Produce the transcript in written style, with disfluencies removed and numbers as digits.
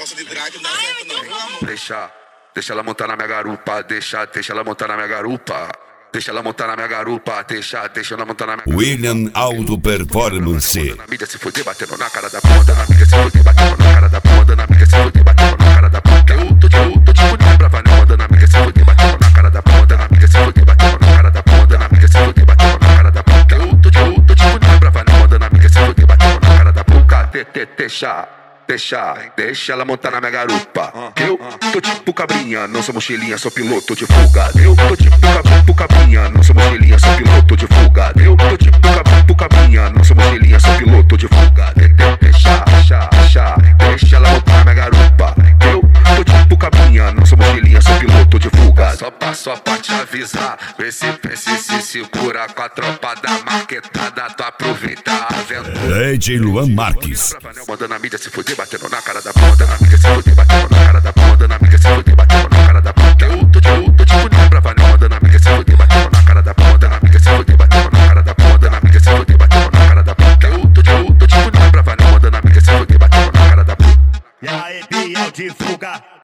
gosta de drag, não dá certo não, meu amor. Deixa ela montar na minha garupa, deixa ela montar na minha garupa. Deixa ela montar na minha garupa, deixa ela montar na minha garupa. William Auto Performance. Na mídia se fuder, batendo na cara da ponta, na mídia se fuder, batendo na cara da ponta, na mídia se fuder, batendo na cara da ponta. Eu tô tipo de brava, né? Manda na mídia se fuder, batendo na cara da ponta, na mídia se fuder, batendo na cara da ponta, na mídia se fuder, batendo na cara da ponta. Eu tô tipo de brava, né? Manda na mídia se fuder, batendo na cara da ponta. Deixa ela montar na minha garupa. Eu tô tipo cabrinha, não sou mochilinha, sou piloto de fuga. Eu tô tipo cabrinha, não sou mochilinha, sou piloto de fuga. Eu tô tipo cabrinha, não sou mochilinha, sou piloto de fuga. Deixa ela montar na minha garupa. Eu tô tipo cabrinha, não sou mochilinha, sou piloto de fuga. Só pra te avisar, vê se se segura com a tropa da marquetada, tu aproveita a aventura. DJ Luan Marques. Manda na mídia se fuder, batendo na cara da ponta, na mídia se fuder, batendo na cara da ponta, na mídia se fuder, batendo na cara da ponta. Eu tô tipo de brava, né? Manda na mídia se fuder, batendo na cara da ponta, na mídia se fuder, batendo na cara da ponta, na mídia se fuder, batendo na cara da ponta. Eu tô tipo de brava, né? Manda na mídia se fuder, batendo na cara da ponta. E aí, Biel de fuga.